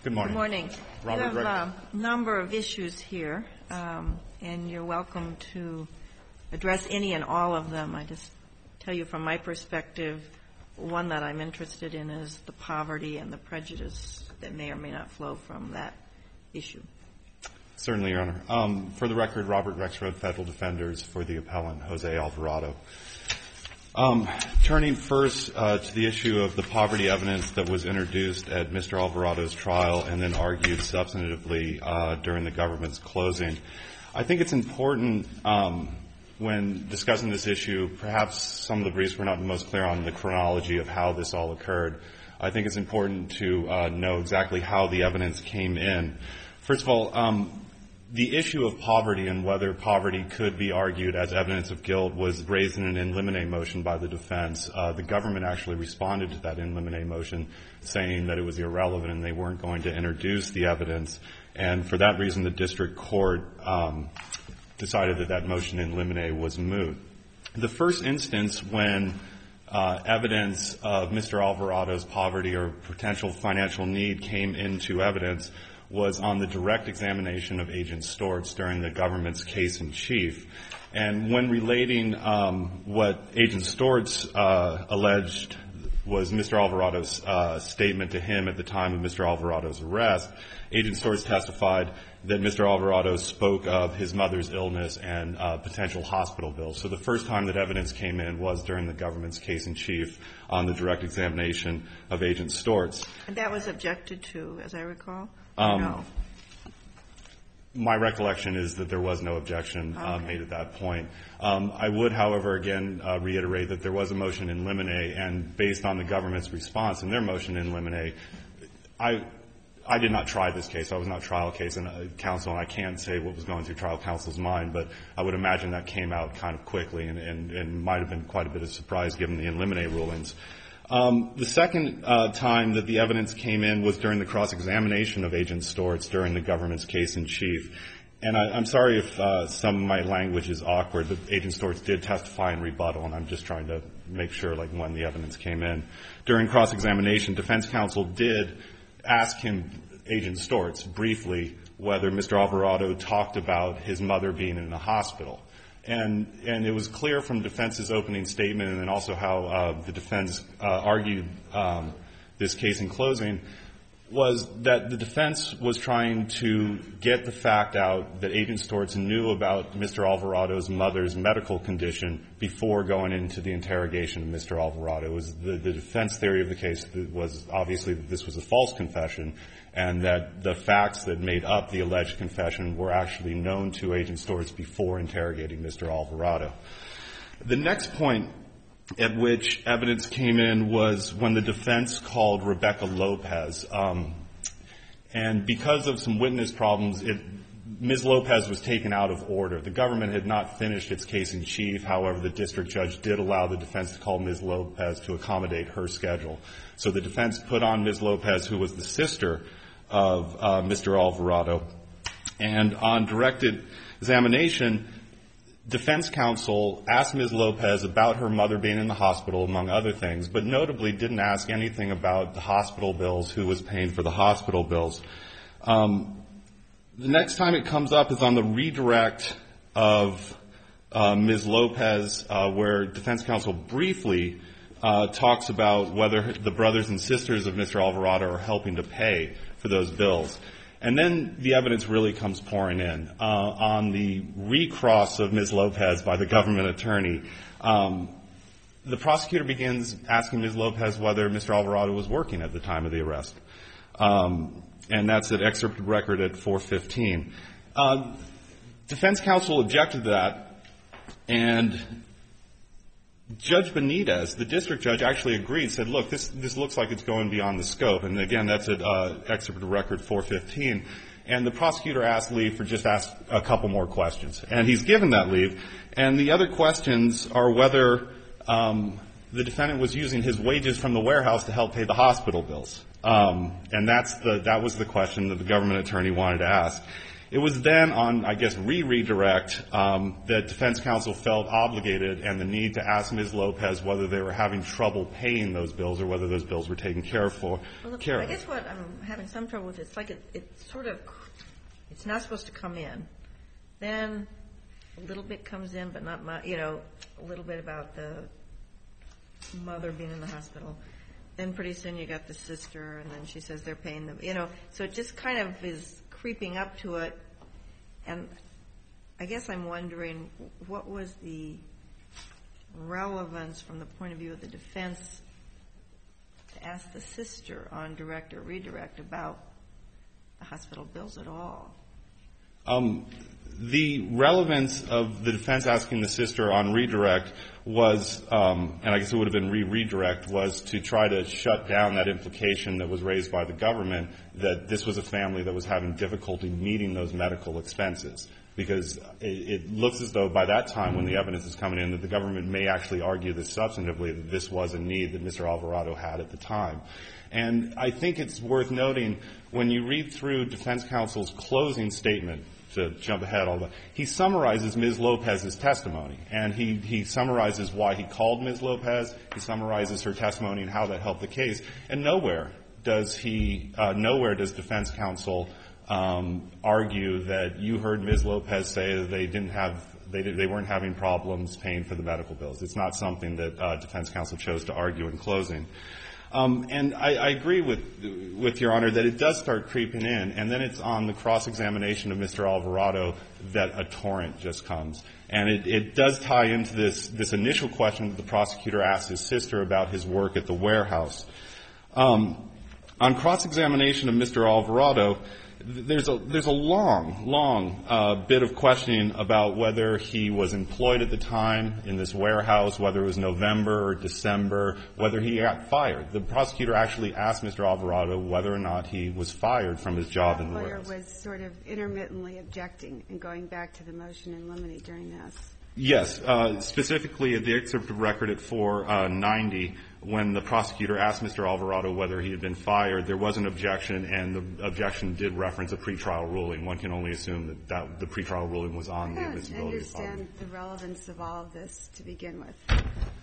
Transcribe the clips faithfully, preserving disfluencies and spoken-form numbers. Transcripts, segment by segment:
Good morning. Good morning. Robert we have a number of issues here, um, and you're welcome to address any and all of them. I just tell you from my perspective, one that I'm interested in is the poverty and the prejudice that may or may not flow from that issue. Certainly, Your Honor. Um, for the record, Robert Rexroad, Federal Defenders, for the appellant, Jose Alvarado. Um, turning first uh, to the issue of the poverty evidence that was introduced at Mister Alvarado's trial and then argued substantively uh, during the government's closing, I think it's important um, when discussing this issue, perhaps some of the briefs were not the most clear on the chronology of how this all occurred. I think it's important to uh, know exactly how the evidence came in. First of all, um, the issue of poverty and whether poverty could be argued as evidence of guilt was raised in an in limine motion by the defense. Uh, the government actually responded to that in limine motion, saying that it was irrelevant and they weren't going to introduce the evidence. And for that reason, the district court um, decided that that motion in limine was moot. The first instance when uh, evidence of Mister Alvarado's poverty or potential financial need came into evidence was on the direct examination of Agent Stortz during the government's case in chief. And when relating um, what Agent Stortz uh, alleged was Mister Alvarado's uh, statement to him at the time of Mister Alvarado's arrest, Agent Stortz testified that Mister Alvarado spoke of his mother's illness and uh, potential hospital bills. So the first time that evidence came in was during the government's case in chief on the direct examination of Agent Stortz. And that was objected to, as I recall? Um, no. My recollection is that there was no objection uh, okay. made at that point. Um, I would, however, again uh, reiterate that there was a motion in limine, and based on the government's response in their motion in limine, I I did not try this case. I was not trial case and uh, counsel, and I can't say what was going through trial counsel's mind, but I would imagine that came out kind of quickly and, and, and might have been quite a bit of surprise given the in limine rulings. Um, the second uh, time that the evidence came in was during the cross-examination of Agent Stortz during the government's case in chief. And I, I'm sorry if uh, some of my language is awkward, but Agent Stortz did testify in rebuttal, and I'm just trying to make sure, like, when the evidence came in. During cross-examination, defense counsel did ask him, Agent Stortz, briefly, whether Mister Alvarado talked about his mother being in the hospital. And, and it was clear from defense's opening statement and then also how uh, the defense uh, argued um, this case in closing was that the defense was trying to get the fact out that Agent Stortz knew about Mister Alvarado's mother's medical condition before going into the interrogation of Mister Alvarado. It was the, the defense theory of the case was obviously that this was a false confession and that the facts that made up the alleged confession were actually known to Agent Stortz before interrogating Mister Alvarado. The next point at which evidence came in was when the defense called Rebecca Lopez. Um, and because of some witness problems, it, Miz Lopez was taken out of order. The government had not finished its case in chief. However, the district judge did allow the defense to call Miz Lopez to accommodate her schedule. So the defense put on Miz Lopez, who was the sister of uh, Mister Alvarado. And on directed examination, defense counsel asked Miz Lopez about her mother being in the hospital, among other things, but notably didn't ask anything about the hospital bills, who was paying for the hospital bills. Um, the next time it comes up is on the redirect of uh, Miz Lopez, uh, where defense counsel briefly uh, talks about whether the brothers and sisters of Mister Alvarado are helping to pay for those bills. And then the evidence really comes pouring in. Uh, on the recross of Miz Lopez by the government attorney, um, the prosecutor begins asking Miz Lopez whether Mister Alvarado was working at the time of the arrest. Um, and that's an excerpt of record at four fifteen. Uh, defense counsel objected to that, and Judge Benitez, the district judge, actually agreed, said, look, this, this looks like it's going beyond the scope. And again, that's at uh, excerpt of record four fifteen. And the prosecutor asked leave for just ask a couple more questions. And he's given that leave. And the other questions are whether um, the defendant was using his wages from the warehouse to help pay the hospital bills. Um, and that's the, that was the question that the government attorney wanted to ask. It was then on, I guess, re-redirect um, that defense counsel felt obligated and the need to ask Miz Lopez whether they were having trouble paying those bills or whether those bills were taken care of. For, well, care I of. guess what I'm having some trouble with, it's like it, it's sort of, it's not supposed to come in. Then a little bit comes in, but not much, you know, a little bit about the mother being in the hospital. Then pretty soon you got the sister, and then she says they're paying them, you know. So it just kind of is creeping up to it. And I guess I'm wondering, what was the relevance from the point of view of the defense to ask the sister on direct or redirect about the hospital bills at all? Um, the relevance of the defense asking the sister on redirect was, um, and I guess it would have been re-redirect, was to try to shut down that implication that was raised by the government that this was a family that was having difficulty meeting those medical expenses. Because it, it looks as though by that time, when the evidence is coming in, that the government may actually argue this substantively, that this was a need that Mister Alvarado had at the time. And I think it's worth noting, when you read through defense counsel's closing statement, to jump ahead, all that, he summarizes Miz Lopez's testimony. And he, he summarizes why he called Miz Lopez. He summarizes her testimony and how that helped the case. And nowhere does he, uh, nowhere does defense counsel um, argue that you heard Miz Lopez say that they didn't have, they, did, they weren't having problems paying for the medical bills. It's not something that uh, defense counsel chose to argue in closing. Um, and I, I agree with, with Your Honor that it does start creeping in, and then it's on the cross-examination of Mister Alvarado that a torrent just comes. And it, it does tie into this, this initial question that the prosecutor asked his sister about his work at the warehouse. Um, on cross-examination of Mister Alvarado, there's a, there's a long, long uh, bit of questioning about whether he was employed at the time in this warehouse, whether it was November or December, whether he got fired. The prosecutor actually asked Mister Alvarado whether or not he was fired from his job in the warehouse. The lawyer was sort of intermittently objecting and going back to the motion in limine during this. Yes, uh, specifically at the excerpt of record at four ninety, when the prosecutor asked Mister Alvarado whether he had been fired, there was an objection, and the objection did reference a pretrial ruling. One can only assume that, that the pretrial ruling was on the admissibility of firing. I understand the relevance of all of this to begin with.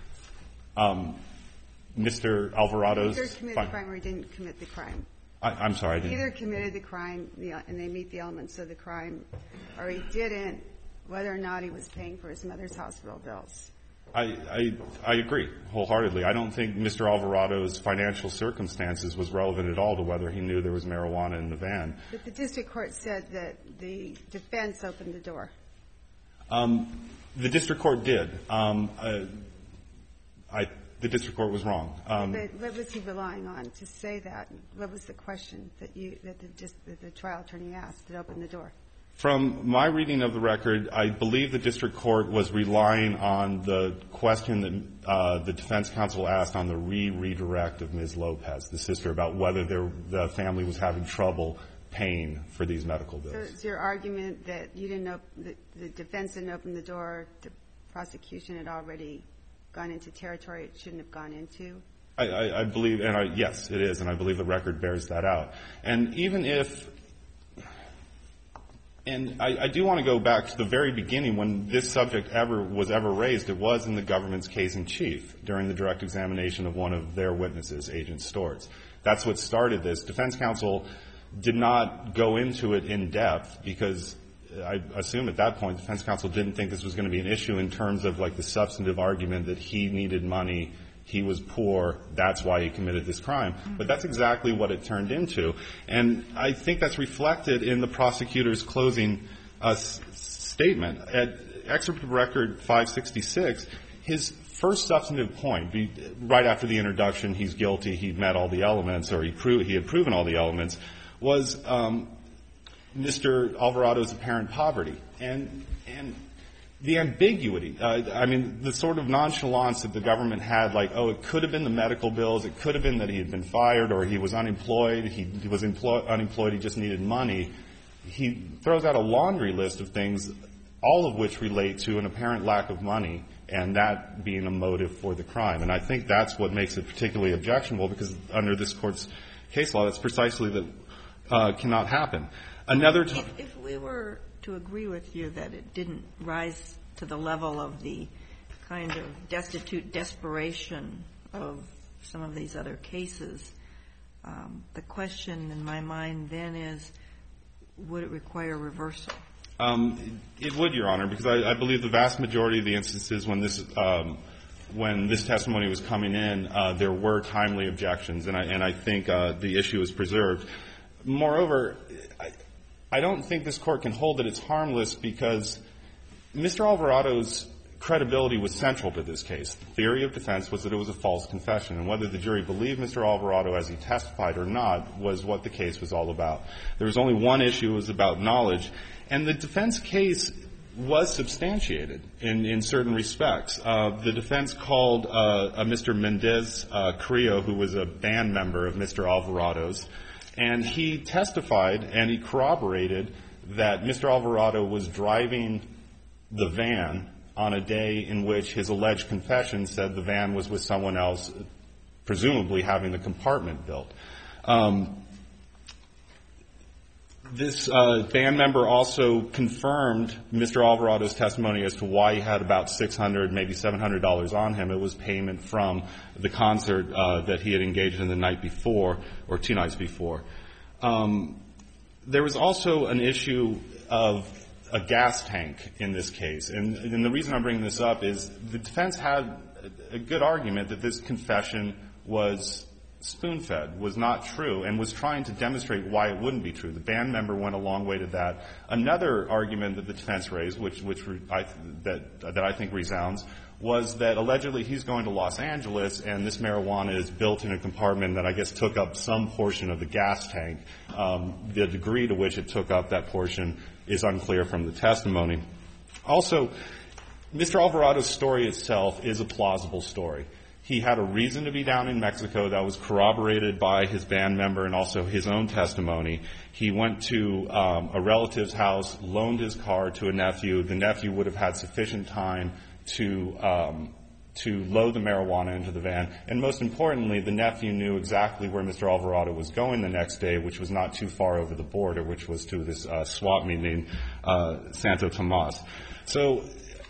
Um, Mister Alvarado's... Either committed the crime or he didn't commit the crime. I, I'm sorry, I didn't... Either committed the crime, and they meet the elements of the crime, or he didn't, whether or not he was paying for his mother's hospital bills. I, I, I agree wholeheartedly. I don't think Mister Alvarado's financial circumstances was relevant at all to whether he knew there was marijuana in the van. But the district court said that the defense opened the door. Um, the district court did. Um, uh, I, the district court was wrong. Um, but what was he relying on to say that? What was the question that you that the, just, that the trial attorney asked that opened the door? From my reading of the record, I believe the district court was relying on the question that uh, the defense counsel asked on the re-redirect of Miz Lopez, the sister, about whether there, the family was having trouble paying for these medical bills. So it's your argument that you didn't op- the, the defense didn't open the door, the prosecution had already gone into territory it shouldn't have gone into? I, I, I believe, and I, yes, it is, and I believe the record bears that out. And even if... And I, I do want to go back to the very beginning when this subject ever was ever raised. It was in the government's case in chief during the direct examination of one of their witnesses, Agent Stortz. That's what started this. Defense counsel did not go into it in depth because I assume at that point defense counsel didn't think this was going to be an issue in terms of like the substantive argument that he needed money, he was poor, that's why he committed this crime. But that's exactly what it turned into. And I think that's reflected in the prosecutor's closing uh, s- statement. At excerpt of record five sixty-six, his first substantive point, be, right after the introduction, he's guilty, he met all the elements, or he, pro- he had proven all the elements, was um, Mister Alvarado's apparent poverty. And, and the ambiguity, uh, I mean, the sort of nonchalance that the government had, like, oh, it could have been the medical bills, it could have been that he had been fired, or he was unemployed, he, he was employ- unemployed, he just needed money. He throws out a laundry list of things, all of which relate to an apparent lack of money, and that being a motive for the crime. And I think that's what makes it particularly objectionable, because under this Court's case law, that's precisely that uh, cannot happen. Another t- if, if we were to agree with you that it didn't rise to the level of the kind of destitute desperation of some of these other cases, um, the question in my mind then is, would it require reversal? Um, it would, Your Honor, because I, I believe the vast majority of the instances when this um, when this testimony was coming in, uh, there were timely objections, and I and I think uh, the issue is preserved. Moreover, I, I don't think this Court can hold that it's harmless because Mister Alvarado's credibility was central to this case. The theory of defense was that it was a false confession, and whether the jury believed Mister Alvarado as he testified or not was what the case was all about. There was only one issue, it was about knowledge, and the defense case was substantiated in, in certain respects. Uh, the defense called uh, a Mister Mendez uh, Carrillo, who was a band member of Mister Alvarado's, and he testified and he corroborated that Mister Alvarado was driving the van on a day in which his alleged confession said the van was with someone else, presumably having the compartment built. Um, this uh, band member also confirmed Mister Alvarado's testimony as to why he had about six hundred dollars, maybe seven hundred dollars on him. It was payment from the concert uh, that he had engaged in the night before, or two nights before. Um, there was also an issue of a gas tank in this case. And, and the reason I'm bringing this up is the defense had a good argument that this confession was spoon-fed, was not true, and was trying to demonstrate why it wouldn't be true. The band member went a long way to that. Another argument that the defense raised, which, which I, that, that I think resounds, was that allegedly he's going to Los Angeles and this marijuana is built in a compartment that I guess took up some portion of the gas tank. Um, the degree to which it took up that portion is unclear from the testimony. Also, Mister Alvarado's story itself is a plausible story. He had a reason to be down in Mexico that was corroborated by his band member and also his own testimony. He went to um, a relative's house, loaned his car to a nephew. The nephew would have had sufficient time to um, to load the marijuana into the van. And most importantly, the nephew knew exactly where Mister Alvarado was going the next day, which was not too far over the border, which was to this uh, swap meet named uh, Santo Tomas. So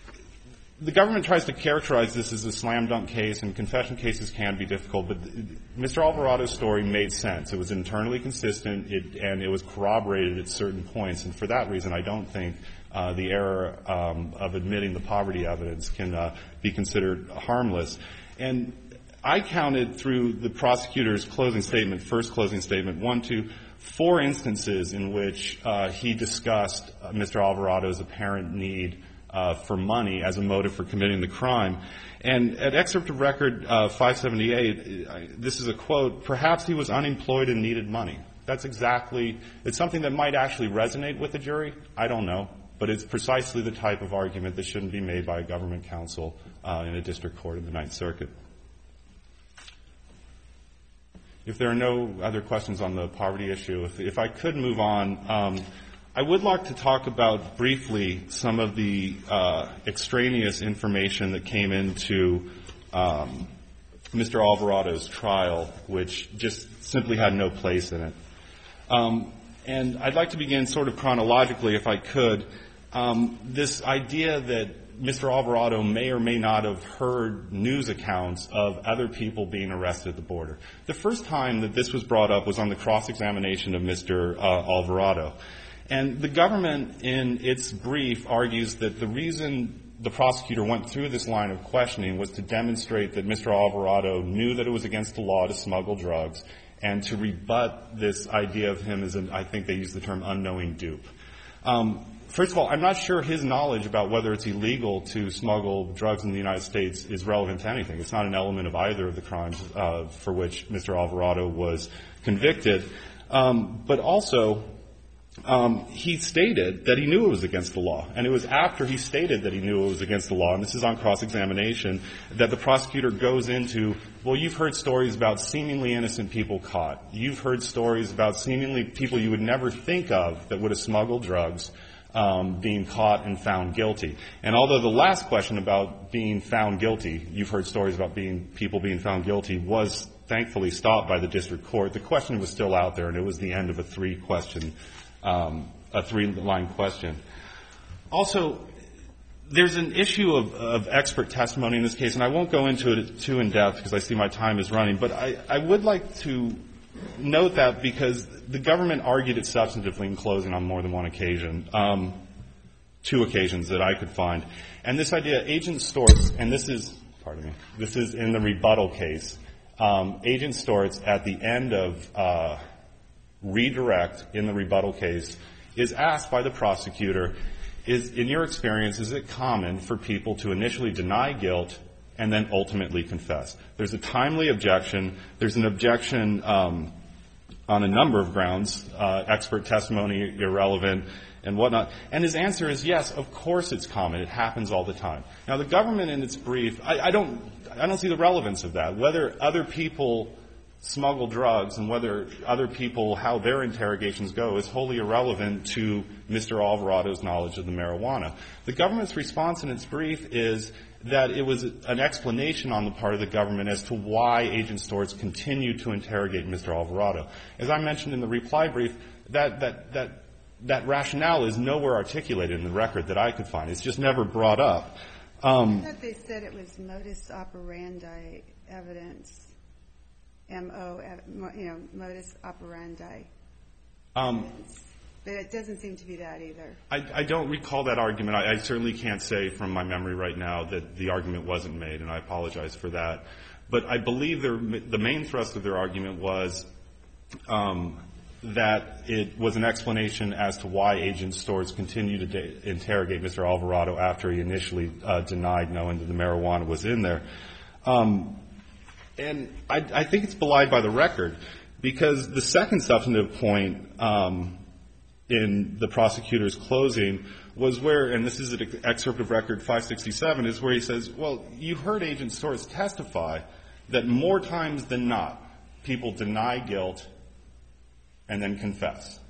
the government tries to characterize this as a slam-dunk case, and confession cases can be difficult, but Mister Alvarado's story made sense. It was internally consistent, it, and it was corroborated at certain points. And for that reason, I don't think uh, the error um, of admitting the poverty evidence can uh, be considered harmless. And I counted through the prosecutor's closing statement, first closing statement, one, two, four instances in which uh, he discussed uh, Mister Alvarado's apparent need Uh, for money as a motive for committing the crime. And at excerpt of record uh, five seventy-eight, uh, this is a quote, "Perhaps he was unemployed and needed money." That's exactly, it's something that might actually resonate with the jury. I don't know. But it's precisely the type of argument that shouldn't be made by a government counsel uh, in a district court in the Ninth Circuit. If there are no other questions on the poverty issue, if, if I could move on, um, I would like to talk about briefly some of the uh, extraneous information that came into um, Mister Alvarado's trial, which just simply had no place in it. Um, and I'd like to begin sort of chronologically, if I could. Um, this idea that Mister Alvarado may or may not have heard news accounts of other people being arrested at the border. The first time that this was brought up was on the cross-examination of Mister Uh, Alvarado. And the government, in its brief, argues that the reason the prosecutor went through this line of questioning was to demonstrate that Mister Alvarado knew that it was against the law to smuggle drugs and to rebut this idea of him as an, I think they use the term, unknowing dupe. Um, first of all, I'm not sure his knowledge about whether it's illegal to smuggle drugs in the United States is relevant to anything. It's not an element of either of the crimes uh, for which Mister Alvarado was convicted. Um, but also, Um, he stated that he knew it was against the law. And it was after he stated that he knew it was against the law, and this is on cross-examination, that the prosecutor goes into, well, you've heard stories about seemingly innocent people caught. You've heard stories about seemingly people you would never think of that would have smuggled drugs um, being caught and found guilty. And although the last question about being found guilty, you've heard stories about being people being found guilty, was thankfully stopped by the district court, the question was still out there, and it was the end of a three-question um, a three-line question. Also, there's an issue of, of expert testimony in this case, and I won't go into it too in depth because I see my time is running, but I, I would like to note that because the government argued it substantively in closing on more than one occasion, um, two occasions that I could find. And this idea, Agent Stortz, and this is, pardon me, this is in the rebuttal case, um, Agent Stortz at the end of uh, redirect in the rebuttal case is asked by the prosecutor, is, in your experience, is it common for people to initially deny guilt and then ultimately confess? There's a timely objection. There's an objection um, on a number of grounds, uh, expert testimony, irrelevant, and whatnot. And his answer is, yes, of course it's common. It happens all the time. Now, the government in its brief, I, I don't I don't see the relevance of that. Whether other people smuggle drugs and whether other people, how their interrogations go, is wholly irrelevant to Mister Alvarado's knowledge of the marijuana. The government's response in its brief is that it was an explanation on the part of the government as to why Agent Stortz continued to interrogate Mister Alvarado. As I mentioned in the reply brief, that, that, that, that rationale is nowhere articulated in the record that I could find. It's just never brought up. Um, I thought they said it was modus operandi evidence. M O, you know, modus operandi. Um, but it doesn't seem to be that either. I, I don't recall that argument. I, I certainly can't say from my memory right now that the argument wasn't made, and I apologize for that. But I believe their, the main thrust of their argument was um, that it was an explanation as to why Agent Stortz continued to de- interrogate Mister Alvarado after he initially uh, denied knowing that the marijuana was in there. Um, And I, I think it's belied by the record, because the second substantive point um, in the prosecutor's closing was where, and this is an excerpt of record five sixty-seven, is where he says, well, you heard Agent Stortz testify that more times than not, people deny guilt and then confess.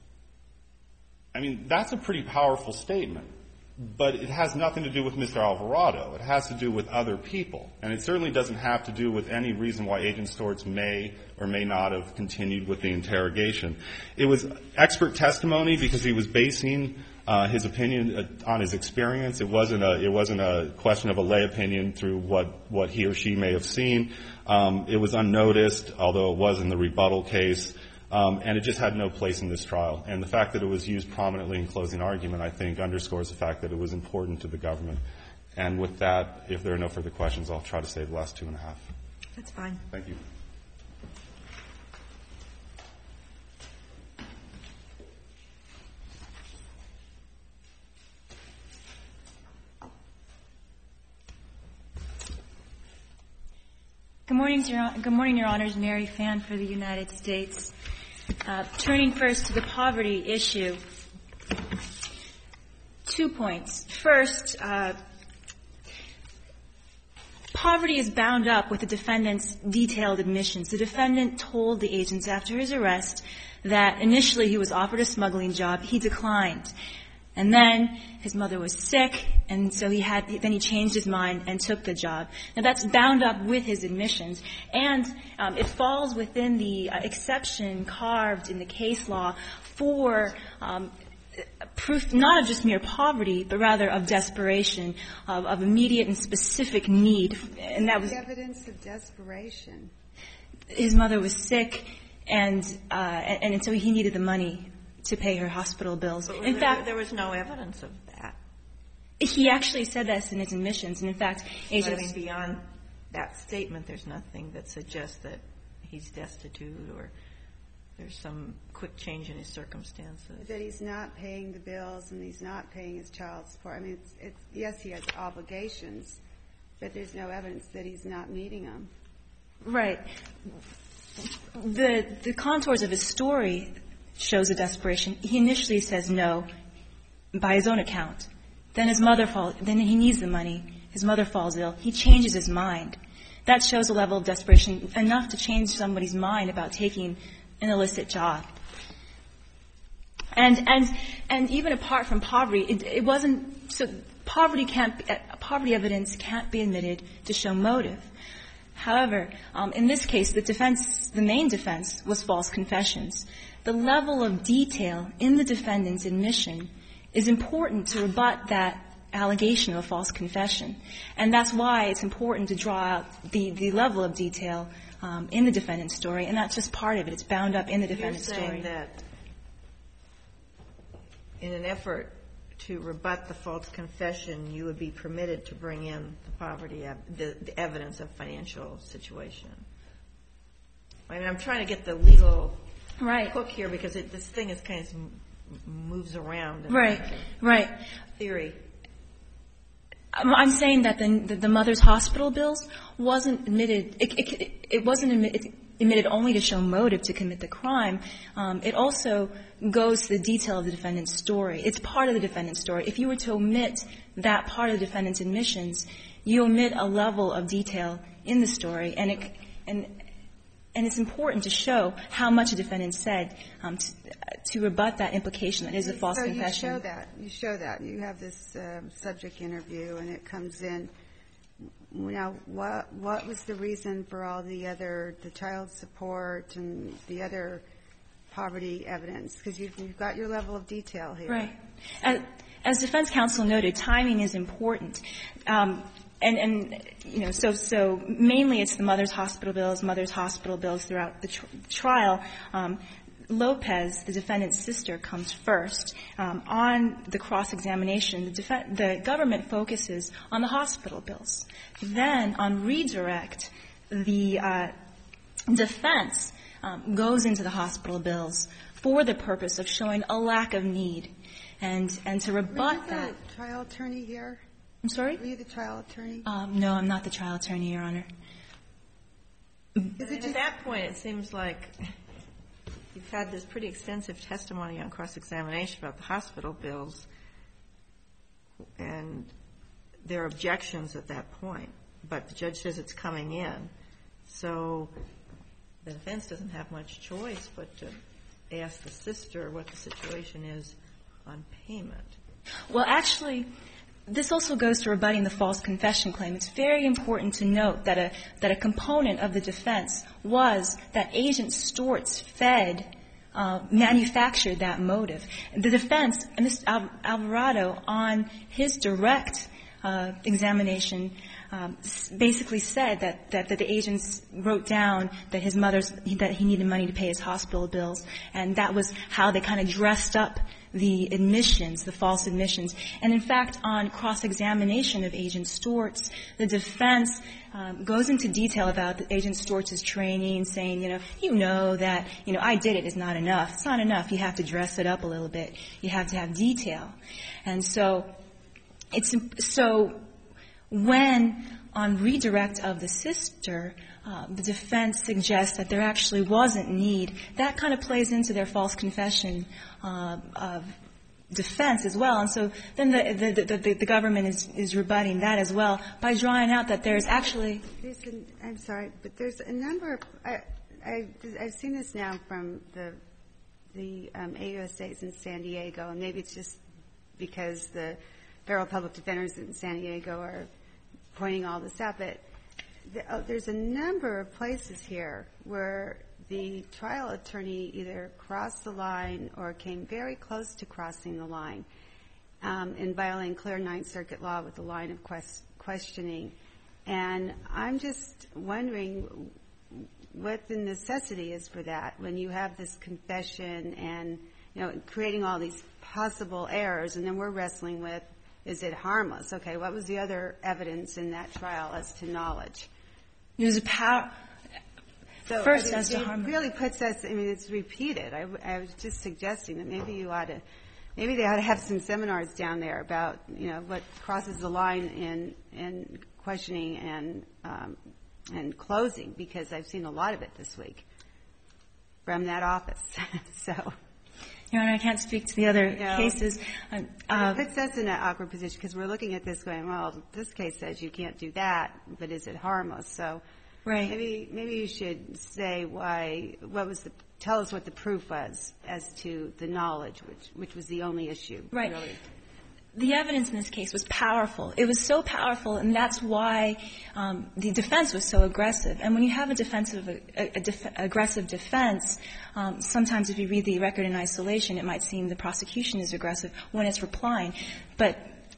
I mean, that's a pretty powerful statement. But it has nothing to do with Mister Alvarado. It has to do with other people. And it certainly doesn't have to do with any reason why Agent Stortz may or may not have continued with the interrogation. It was expert testimony because he was basing uh, his opinion on his experience. It wasn't a, it wasn't a question of a lay opinion through what, what he or she may have seen. Um, it was unnoticed, although it was in the rebuttal case. Um, and it just had no place in this trial. And the fact that it was used prominently in closing argument, I think, underscores the fact that it was important to the government. And with that, if there are no further questions, I'll try to save the last two and a half. That's fine. Thank you. Good morning, Your, good morning, Your Honors. Mary Phan for the United States. Uh, turning first to the poverty issue, two points. First, uh, poverty is bound up with the defendant's detailed admissions. The defendant told the agents after his arrest that initially he was offered a smuggling job. He declined. And then his mother was sick, and so he had, then he changed his mind and took the job. Now that's bound up with his admissions, and um, it falls within the uh, exception carved in the case law for um, proof not of just mere poverty, but rather of desperation, of, of immediate and specific need. And that was the evidence of desperation. His mother was sick, and uh, and, and so he needed the money to pay her hospital bills. But in there, fact, there was no evidence of that. He actually said that in his admissions. And in fact, agents... I mean, beyond that statement, there's nothing that suggests that he's destitute or there's some quick change in his circumstances. That he's not paying the bills and he's not paying his child support. I mean, it's, it's, yes, he has obligations, but there's no evidence that he's not meeting them. Right. The, the contours of his story shows a desperation. He initially says no by his own account. Then his mother falls, then he needs the money. His mother falls ill. He changes his mind. That shows a level of desperation enough to change somebody's mind about taking an illicit job. And, and, and even apart from poverty, it, it wasn't, so poverty can't, poverty evidence can't be admitted to show motive. However, um, in this case, the defense, the main defense was false confessions. The level of detail in the defendant's admission is important to rebut that allegation of a false confession. And that's why it's important to draw out the, the level of detail um, in the defendant's story, and that's just part of it. It's bound up in the defendant's You're story. saying that in an effort to rebut the false confession, you would be permitted to bring in the poverty, the, the evidence of financial situation. I mean, I'm trying to get the legal Right. hook here because it, this thing is kind of m- moves around. in Right, terms of right. Theory. I'm I'm saying that the, the, the mother's hospital bills wasn't admitted, it, it, it wasn't admitted, admitted only to show motive to commit the crime. Um, it also goes to the detail of the defendant's story. It's part of the defendant's story. If you were to omit that part of the defendant's admissions, you omit a level of detail in the story, and it, and, and it's important to show how much a defendant said um, to, to rebut that implication that is a false so confession. So you show that. You show that. You have this um, subject interview, and it comes in. Now, what what was the reason for all the other, the child support and the other poverty evidence? Because you've, you've got your level of detail here. Right. As, as defense counsel noted, timing is important. Um, and, and, you know, so, so mainly it's the mother's hospital bills, mother's hospital bills throughout the tr- trial. Um, Lopez, the defendant's sister, comes first. Um, on the cross-examination, the, def- the government focuses on the hospital bills. Then, on redirect, the uh, defense um, goes into the hospital bills for the purpose of showing a lack of need. And, and to rebut Were you that. the trial attorney here? I'm sorry? Were you the trial attorney? Um, no, I'm not the trial attorney, Your Honor. Is it At just, that point, it seems like you've had this pretty extensive testimony on cross-examination about the hospital bills, and there are objections at that point, but the judge says it's coming in. So the defense doesn't have much choice but to ask the sister what the situation is on payment. Well, actually, this also goes to rebutting the false confession claim. It's very important to note that a that a component of the defense was that Agent Stortz fed, uh, manufactured that motive. The defense, Mister Al- Alvarado, on his direct uh, examination, um, basically said that, that that the agents wrote down that his mother's that he needed money to pay his hospital bills, and that was how they kind of dressed up the admissions, the false admissions. And in fact, on cross-examination of Agent Stortz, the defense um, goes into detail about the Agent Stortz's training, saying, you know, you know that, you know, I did it is not enough. It's not enough. You have to dress it up a little bit. You have to have detail. And so it's so when on redirect of the sister, uh, the defense suggests that there actually wasn't need. That kind of plays into their false confession uh, of defense as well. And so then the, the, the, the government is, is rebutting that as well by drawing out that there's actually. There's an, I'm sorry, but there's a number of, I, I, I've seen this now from the, the um, A U S As in San Diego, and maybe it's just because the federal public defenders in San Diego are pointing all this out, but there's a number of places here where the trial attorney either crossed the line or came very close to crossing the line um, in violating clear Ninth Circuit law with the line of quest- questioning. And I'm just wondering what the necessity is for that when you have this confession and, you know, creating all these possible errors, and then we're wrestling with, is it harmless? Okay, what was the other evidence in that trial as to knowledge? There's a power. So, First, I mean, as to it harm. really puts us, I mean, it's repeated. I, I was just suggesting that maybe you ought to, maybe they ought to have some seminars down there about, you know, what crosses the line in, in questioning and, um, and closing, because I've seen a lot of it this week from that office. So. Your Honor, I can't speak to the other No. cases. Uh, uh, it puts us in an awkward position because we're looking at this going, well, this case says you can't do that, but is it harmless? So right. maybe maybe you should say why, what was the, tell us what the proof was as to the knowledge, which which was the only issue. Right. Really. the evidence in this case was powerful. It was so powerful, and that's why um, the defense was so aggressive. And when you have a defensive, a, a def- aggressive defense, um, sometimes if you read the record in isolation, it might seem the prosecution is aggressive when it's replying. But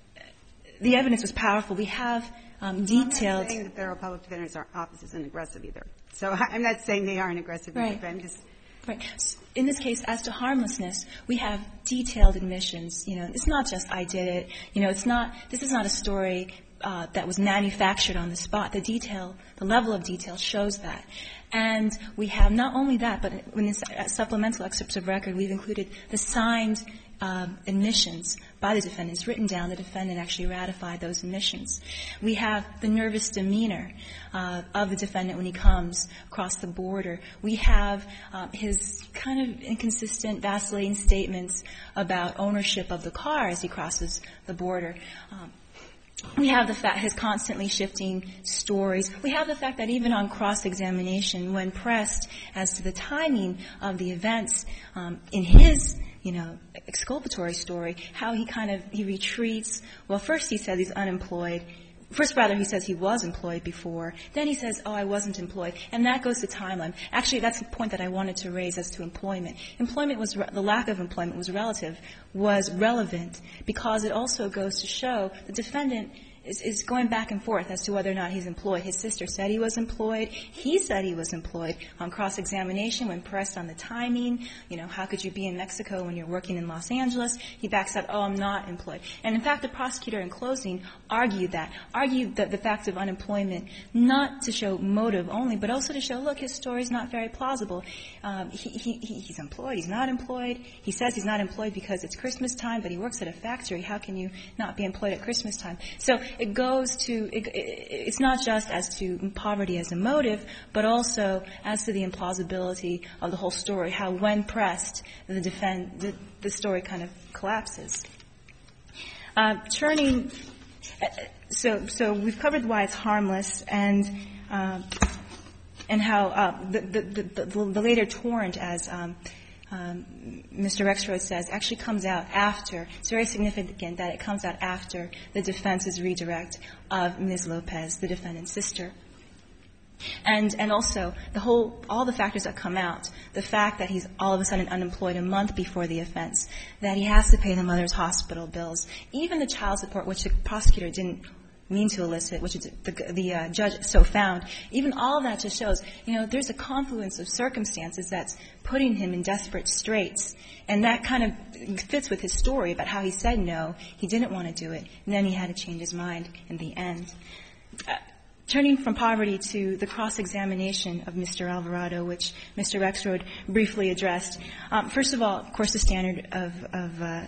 the evidence was powerful. We have um, detailed. I'm not saying that federal public defenders are opposites and aggressive either. So I'm not saying they aren't aggressive Right. either, but I'm just. Right. In this case, as to harmlessness, we have detailed admissions. You know, it's not just I did it. You know, it's not, this is not a story uh, that was manufactured on the spot. The detail, the level of detail shows that. And we have not only that, but in this supplemental excerpts of record, we've included the signed um, admissions by the defendants, written down. The defendant actually ratified those admissions. We have the nervous demeanor uh, of the defendant when he comes across the border. We have um, his kind of inconsistent, vacillating statements about ownership of the car as he crosses the border. Um, We have the fact his constantly shifting stories. We have the fact that even on cross-examination, when pressed as to the timing of the events um, in his, you know, exculpatory story, how he kind of, he retreats. Well, first he says he's unemployed. First, rather, he says he was employed before. Then he says, oh, I wasn't employed. And that goes to timeline. Actually, that's the point that I wanted to raise as to employment. Employment was, re- the lack of employment was relative, was relevant, because it also goes to show the defendant is, is going back and forth as to whether or not he's employed. His sister said he was employed. He said he was employed. On cross-examination, when pressed on the timing, you know, how could you be in Mexico when you're working in Los Angeles? He backs up, oh, I'm not employed. And in fact, the prosecutor in closing argued that, argued that the fact of unemployment, not to show motive only, but also to show, look, his story's not very plausible. Um, he, he, he, he's employed. He's not employed. He says he's not employed because it's Christmas time, but he works at a factory. How can you not be employed at Christmas time? So it goes to, it, it's not just as to poverty as a motive, but also as to the implausibility of the whole story, how when pressed, the defend, the, the story kind of collapses. Uh, turning, so, so we've covered why it's harmless and, uh, and how, uh, the, the, the, the later torrent, as, um, Um, Mister Rexroad says, actually comes out after. It's very significant that it comes out after the defense's redirect of Miz Lopez, the defendant's sister. And and also the whole, all the factors that come out, the fact that he's all of a sudden unemployed a month before the offense, that he has to pay the mother's hospital bills, even the child support, which the prosecutor didn't mean to elicit, which is the, the uh, judge so found, even all of that just shows, you know, there's a confluence of circumstances that's putting him in desperate straits. And that kind of fits with his story about how he said no, he didn't want to do it, and then he had to change his mind in the end. Uh, turning from poverty to the cross-examination of Mister Alvarado, which Mister Rexroad briefly addressed. Um, first of all, of course, the standard of, of uh,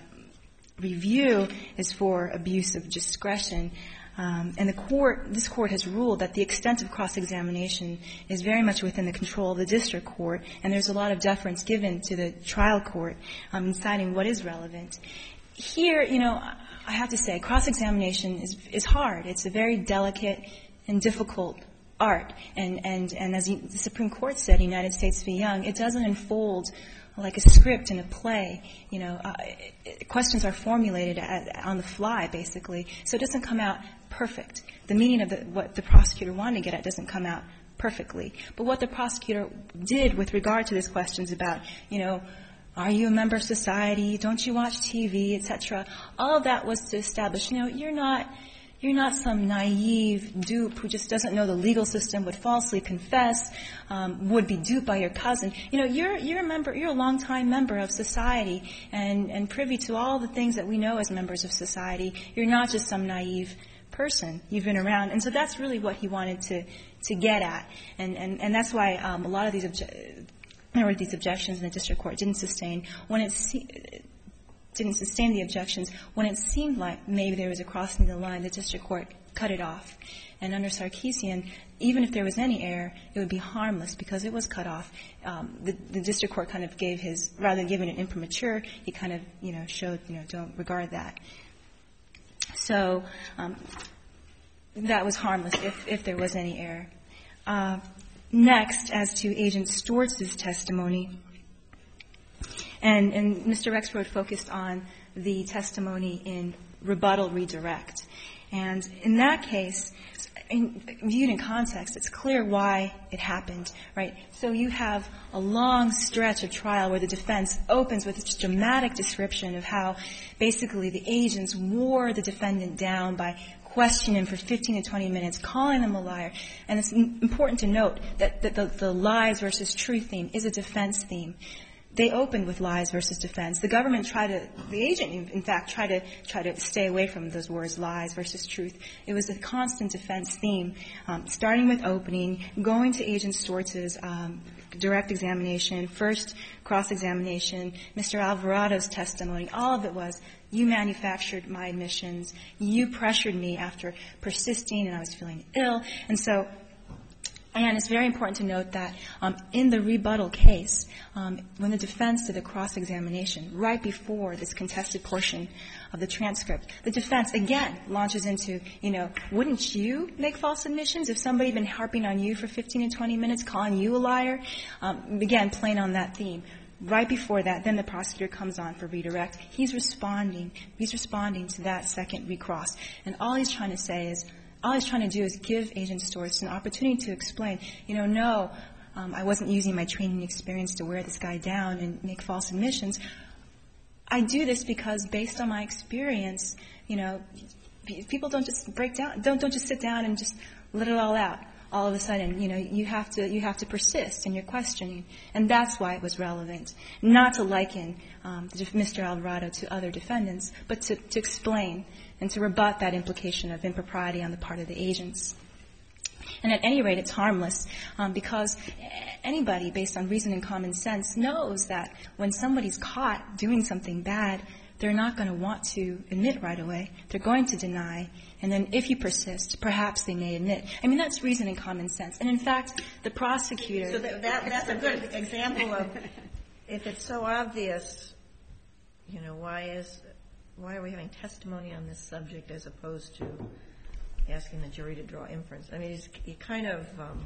review is for abuse of discretion. Um, and the court, this court has ruled that the extent of cross-examination is very much within the control of the district court, and there's a lot of deference given to the trial court um, in deciding what is relevant. Here, you know, I have to say, cross-examination is, is hard. It's a very delicate and difficult art. And, and, and as the Supreme Court said, United States v. Young, it doesn't unfold like a script in a play. You know, uh, it, questions are formulated at, on the fly, basically. So it doesn't come out perfect. The meaning of the, what the prosecutor wanted to get at doesn't come out perfectly. But what the prosecutor did with regard to these questions about, you know, are you a member of society? Don't you watch T V, et cetera? All of that was to establish, you know, you're not You're not some naive dupe who just doesn't know the legal system, would falsely confess, um, would be duped by your cousin. You know, you're you're a member, you're a longtime member of society, and and privy to all the things that we know as members of society. You're not just some naive person. You've been around, and so that's really what he wanted to to get at, and and and that's why um, a lot of these obje- or these objections in the district court didn't sustain when it's. didn't sustain the objections. When it seemed like maybe there was a crossing of the line, the district court cut it off. And under Sarkeesian, even if there was any error, it would be harmless because it was cut off. Um, the, the district court kind of gave his, rather than giving it imprimatur, he kind of, you know, showed, you know, don't regard that. So um, that was harmless if, if there was any error. Uh, next, as to Agent Stewart's testimony, And, and Mister Rexroad focused on the testimony in rebuttal redirect. And in that case, in, viewed in context, it's clear why it happened, right? So you have a long stretch of trial where the defense opens with this dramatic description of how basically the agents wore the defendant down by questioning him for fifteen to twenty minutes, calling him a liar. And it's important to note that, that the, the lies versus truth theme is a defense theme. They opened with lies versus defense. The government tried to, the agent, in fact, tried to try to stay away from those words, lies versus truth. It was a constant defense theme, um, starting with opening, going to Agent Stortz's um, direct examination, first cross-examination, Mister Alvarado's testimony. All of it was, you manufactured my admissions, you pressured me after persisting, and I was feeling ill. And so, and it's very important to note that um, in the rebuttal case, um, when the defense did a cross-examination right before this contested portion of the transcript, the defense again launches into, you know, wouldn't you make false admissions if somebody had been harping on you for fifteen to twenty minutes, calling you a liar? Um, again, playing on that theme. Right before that, then the prosecutor comes on for redirect. He's responding. He's responding to that second recross. And all he's trying to say is, all he's trying to do is give Agent Stortz an opportunity to explain, you know, no, um, I wasn't using my training experience to wear this guy down and make false admissions. I do this because based on my experience, you know, people don't just break down, don't, don't just sit down and just let it all out. All of a sudden, you know, you have to, you have to persist in your questioning. And that's why it was relevant. Not to liken um, Mister Alvarado to other defendants, but to, to explain and to rebut that implication of impropriety on the part of the agents. And at any rate, it's harmless um, because anybody, based on reason and common sense, knows that when somebody's caught doing something bad, they're not going to want to admit right away. They're going to deny. And then if you persist, perhaps they may admit. I mean, that's reason and common sense. And in fact, the prosecutor... So that, that, that's a good example of, if it's so obvious, you know, why is, why are we having testimony on this subject as opposed to asking the jury to draw inference? I mean, it's, you kind of, um,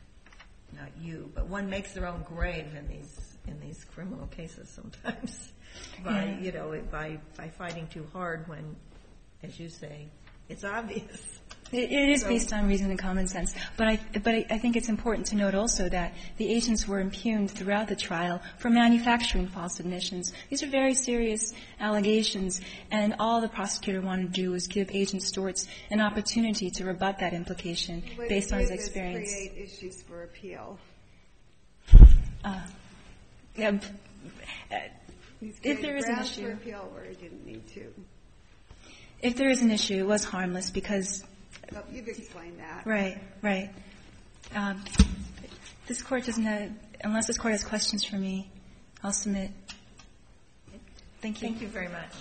not you, but one makes their own grave in these, in these criminal cases sometimes. By, you know, by, by fighting too hard when, as you say, it's obvious. It, it is so, based on reason and common sense. But I, but I, I think it's important to note also that the agents were impugned throughout the trial for manufacturing false admissions. These are very serious allegations, and all the prosecutor wanted to do was give Agent Stortz an opportunity to rebut that implication Would based on his experience. Would create issues for appeal? Uh, yeah, uh, if there is an grounds issue, for appeal where he didn't need to. If there is an issue, it was harmless because. Well, you've explained that. Right, right. Um, this court doesn't have, unless this court has questions for me, I'll submit. Thank you. Thank you very much.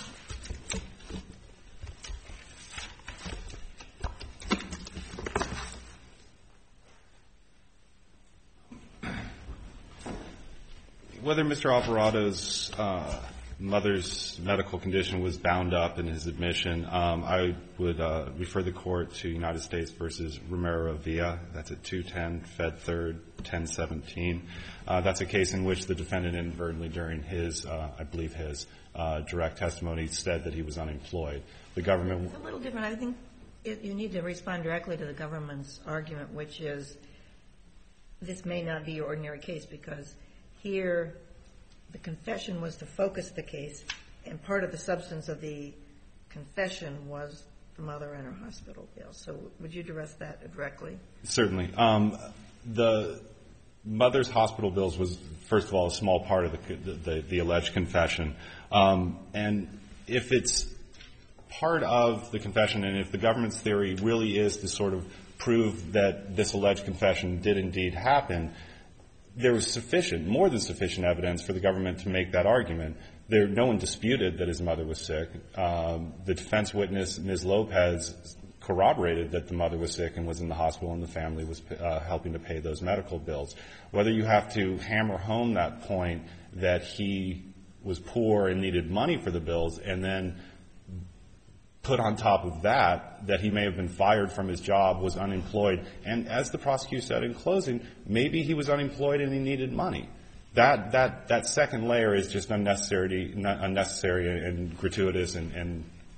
Whether Mister Alvarado's uh, mother's medical condition was bound up in his admission, um, I would uh, refer the court to United States versus Romero-Villa. That's at two ten Fed third ten seventeen. Uh, that's a case in which the defendant inadvertently during his, uh, I believe his, uh, direct testimony said that he was unemployed. The government... It's a little different. I think it, you need to respond directly to the government's argument, which is this may not be your ordinary case because here the confession was to focus the case, and part of the substance of the confession was the mother and her hospital bill. So would you address that directly? Certainly. Um, the mother's hospital bills was, first of all, a small part of the, the, the alleged confession. Um, and if it's part of the confession, and if the government's theory really is to sort of prove that this alleged confession did indeed happen, there was sufficient, more than sufficient evidence for the government to make that argument. There, no one disputed that his mother was sick. Um, the defense witness, Miz Lopez, corroborated that the mother was sick and was in the hospital and the family was uh, helping to pay those medical bills. Whether you have to hammer home that point that he was poor and needed money for the bills and then put on top of that that he may have been fired from his job, was unemployed, and as the prosecutor said in closing, maybe he was unemployed and he needed money. That that that second layer is just unnecessary, unnecessary and gratuitous and, and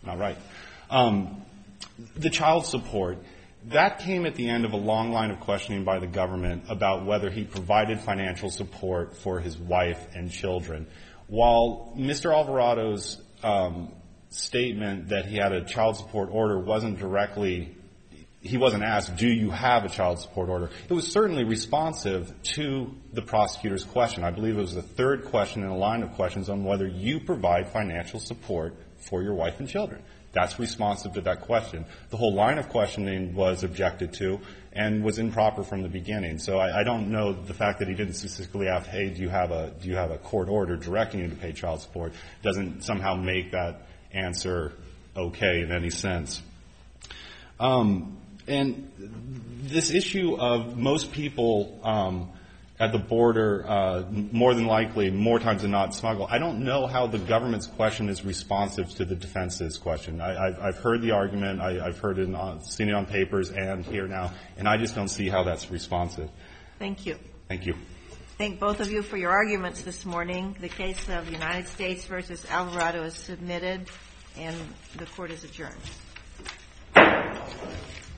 not right. Um, the child support, that came at the end of a long line of questioning by the government about whether he provided financial support for his wife and children. While Mister Alvarado's um, statement that he had a child support order wasn't directly, he wasn't asked, do you have a child support order? It was certainly responsive to the prosecutor's question. I believe it was the third question in a line of questions on whether you provide financial support for your wife and children. That's responsive to that question. The whole line of questioning was objected to and was improper from the beginning. So I, I don't know the fact that he didn't specifically ask, hey, do you have a do you have a court order directing you to pay child support, doesn't somehow make that answer okay in any sense. Um, and this issue of most people um, at the border, uh, more than likely, more times than not, smuggle. I don't know how the government's question is responsive to the defense's question. I, I've, I've heard the argument, I, I've heard it, on, seen it on papers and here now, and I just don't see how that's responsive. Thank you. Thank you. Thank both of you for your arguments this morning. The case of United States versus Alvarado is submitted, and the court is adjourned.